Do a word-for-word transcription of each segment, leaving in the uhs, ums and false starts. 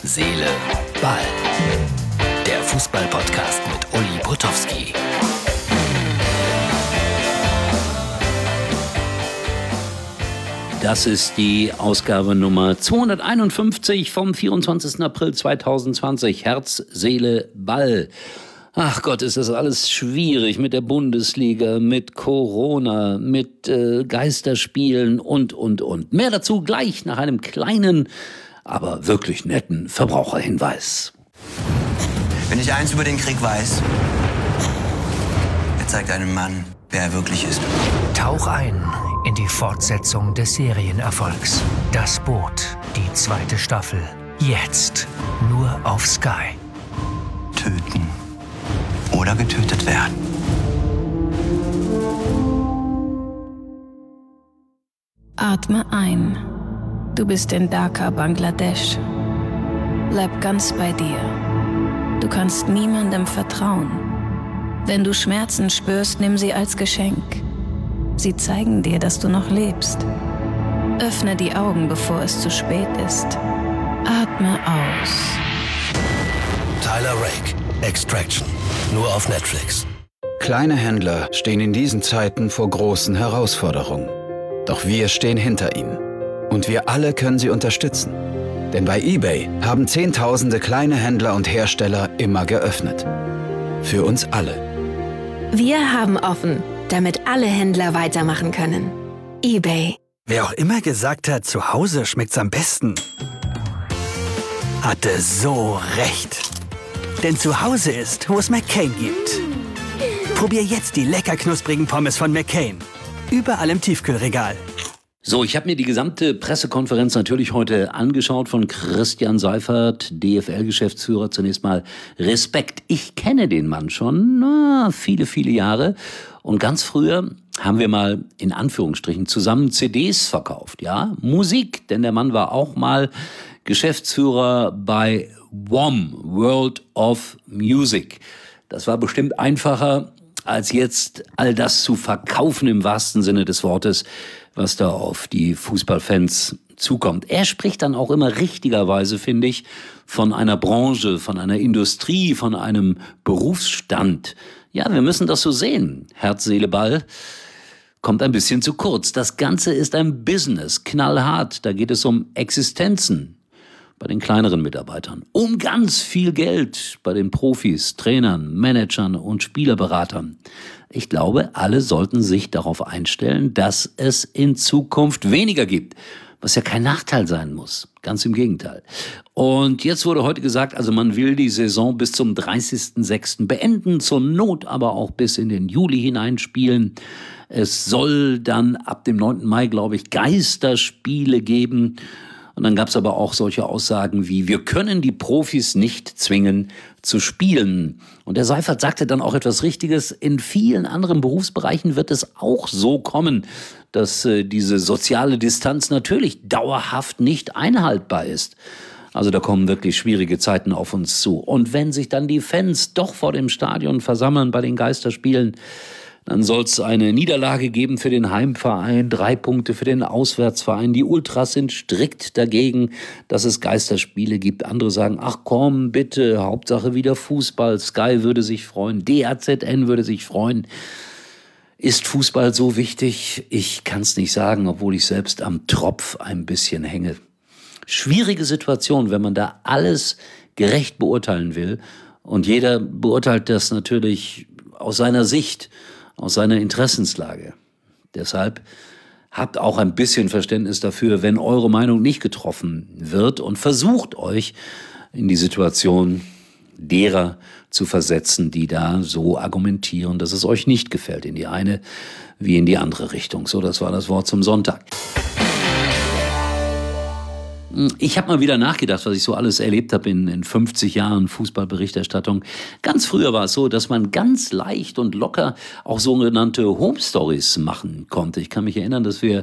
Seele, Ball. Der Fußball-Podcast mit Uli Potowski. Das ist die Ausgabe Nummer zweihunderteinundfünfzig vom vierundzwanzigsten April zweitausendzwanzig. Herz, Seele, Ball. Ach Gott, ist das alles schwierig mit der Bundesliga, mit Corona, mit äh, Geisterspielen und, und, und. Mehr dazu gleich nach einem kleinen, aber wirklich netten Verbraucherhinweis. Wenn ich eins über den Krieg weiß, er zeigt einem Mann, wer er wirklich ist. Tauch ein in die Fortsetzung des Serienerfolgs. Das Boot, die zweite Staffel. Jetzt nur auf Sky. Töten oder getötet werden. Atme ein. Du bist in Dhaka, Bangladesch. Bleib ganz bei dir. Du kannst niemandem vertrauen. Wenn du Schmerzen spürst, nimm sie als Geschenk. Sie zeigen dir, dass du noch lebst. Öffne die Augen, bevor es zu spät ist. Atme aus. Tyler Rake, Extraction. Nur auf Netflix. Kleine Händler stehen in diesen Zeiten vor großen Herausforderungen. Doch wir stehen hinter ihnen. Und wir alle können sie unterstützen. Denn bei eBay haben Zehntausende kleine Händler und Hersteller immer geöffnet. Für uns alle. Wir haben offen, damit alle Händler weitermachen können. eBay. Wer auch immer gesagt hat, zu Hause schmeckt's am besten, hatte so recht. Denn zu Hause ist, wo es McCain gibt. Probier jetzt die lecker knusprigen Pommes von McCain. Überall im Tiefkühlregal. So, ich habe mir die gesamte Pressekonferenz natürlich heute angeschaut von Christian Seifert, D F L-Geschäftsführer. Zunächst mal Respekt. Ich kenne den Mann schon na, viele, viele Jahre. Und ganz früher haben wir mal in Anführungsstrichen zusammen C Ds verkauft. Ja, Musik, denn der Mann war auch mal Geschäftsführer bei W O M, World of Music. Das war bestimmt einfacher, als jetzt all das zu verkaufen im wahrsten Sinne des Wortes, was da auf die Fußballfans zukommt. Er spricht dann auch immer richtigerweise, finde ich, von einer Branche, von einer Industrie, von einem Berufsstand. Ja, wir müssen das so sehen. Herz, Seele, Ball kommt ein bisschen zu kurz. Das Ganze ist ein Business, knallhart. Da geht es um Existenzen bei den kleineren Mitarbeitern. Um ganz viel Geld bei den Profis, Trainern, Managern und Spielerberatern. Ich glaube, alle sollten sich darauf einstellen, dass es in Zukunft weniger gibt. Was ja kein Nachteil sein muss. Ganz im Gegenteil. Und jetzt wurde heute gesagt, also man will die Saison bis zum dreißigsten sechsten beenden, zur Not aber auch bis in den Juli hineinspielen. Es soll dann ab dem neunten Mai, glaube ich, Geisterspiele geben. Und dann gab es aber auch solche Aussagen wie, wir können die Profis nicht zwingen zu spielen. Und der Seifert sagte dann auch etwas Richtiges. In vielen anderen Berufsbereichen wird es auch so kommen, dass äh, diese soziale Distanz natürlich dauerhaft nicht einhaltbar ist. Also da kommen wirklich schwierige Zeiten auf uns zu. Und wenn sich dann die Fans doch vor dem Stadion versammeln bei den Geisterspielen, dann soll es eine Niederlage geben für den Heimverein, drei Punkte für den Auswärtsverein. Die Ultras sind strikt dagegen, dass es Geisterspiele gibt. Andere sagen, ach komm, bitte, Hauptsache wieder Fußball. Sky würde sich freuen, D A Z N würde sich freuen. Ist Fußball so wichtig? Ich kann es nicht sagen, obwohl ich selbst am Tropf ein bisschen hänge. Schwierige Situation, wenn man da alles gerecht beurteilen will. Und jeder beurteilt das natürlich aus seiner Sicht, aus seiner Interessenslage. Deshalb habt auch ein bisschen Verständnis dafür, wenn eure Meinung nicht getroffen wird und versucht euch in die Situation derer zu versetzen, die da so argumentieren, dass es euch nicht gefällt, in die eine wie in die andere Richtung. So, das war das Wort zum Sonntag. Ich habe mal wieder nachgedacht, was ich so alles erlebt habe in, in fünfzig Jahren Fußballberichterstattung. Ganz früher war es so, dass man ganz leicht und locker auch sogenannte Home Stories machen konnte. Ich kann mich erinnern, dass wir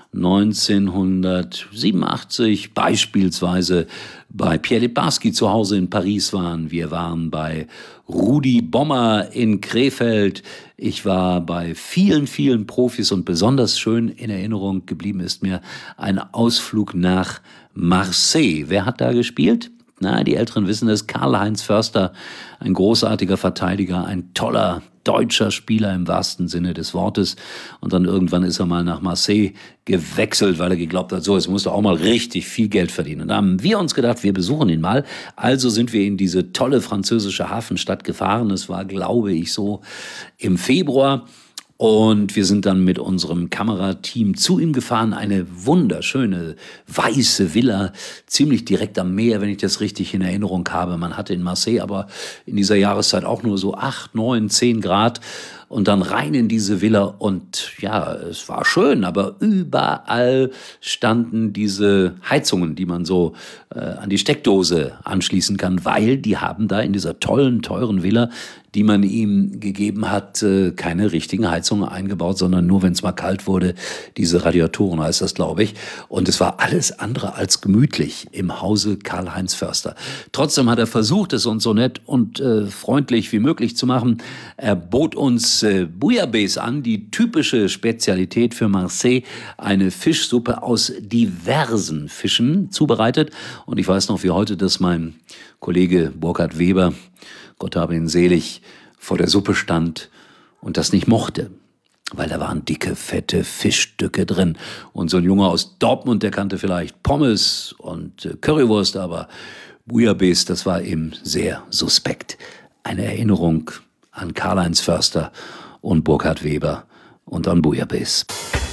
neunzehnhundertsiebenundachtzig beispielsweise bei Pierre Littbarski zu Hause in Paris waren. Wir waren bei Rudi Bommer in Krefeld. Ich war bei vielen, vielen Profis und besonders schön in Erinnerung geblieben ist mir ein Ausflug nach Marseille. Wer hat da gespielt? Na, die Älteren wissen es, Karl-Heinz Förster, ein großartiger Verteidiger, ein toller deutscher Spieler im wahrsten Sinne des Wortes. Und dann irgendwann ist er mal nach Marseille gewechselt, weil er geglaubt hat, so, jetzt musst du auch mal richtig viel Geld verdienen. Und da haben wir uns gedacht, wir besuchen ihn mal. Also sind wir in diese tolle französische Hafenstadt gefahren. Es war, glaube ich, so im Februar. Und wir sind dann mit unserem Kamerateam zu ihm gefahren. Eine wunderschöne, weiße Villa, ziemlich direkt am Meer, wenn ich das richtig in Erinnerung habe. Man hatte in Marseille aber in dieser Jahreszeit auch nur so acht, neun, zehn Grad. Und dann rein in diese Villa und ja, es war schön, aber überall standen diese Heizungen, die man so äh, an die Steckdose anschließen kann, weil die haben da in dieser tollen, teuren Villa, die man ihm gegeben hat, äh, keine richtigen Heizungen eingebaut, sondern nur, wenn es mal kalt wurde, diese Radiatoren heißt das, glaube ich. Und es war alles andere als gemütlich im Hause Karl-Heinz Förster. Trotzdem hat er versucht, es uns so nett und äh, freundlich wie möglich zu machen. Er bot uns äh, Bouillabaisse an, die typische Spezialität für Marseille, eine Fischsuppe aus diversen Fischen zubereitet. Und ich weiß noch wie heute, dass mein Kollege Burkhard Weber, Gott habe ihn selig, vor der Suppe stand und das nicht mochte, weil da waren dicke, fette Fischstücke drin. Und so ein Junge aus Dortmund, der kannte vielleicht Pommes und Currywurst, aber Bouillabaisse, das war ihm sehr suspekt. Eine Erinnerung an Karl-Heinz Förster und Burkhard Weber und an Bouillabaisse.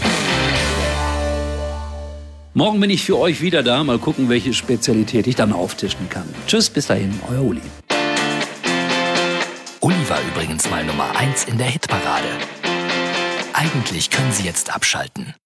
Morgen bin ich für euch wieder da. Mal gucken, welche Spezialität ich dann auftischen kann. Tschüss, bis dahin, euer Uli. Uli war übrigens mal Nummer eins in der Hitparade. Eigentlich können Sie jetzt abschalten.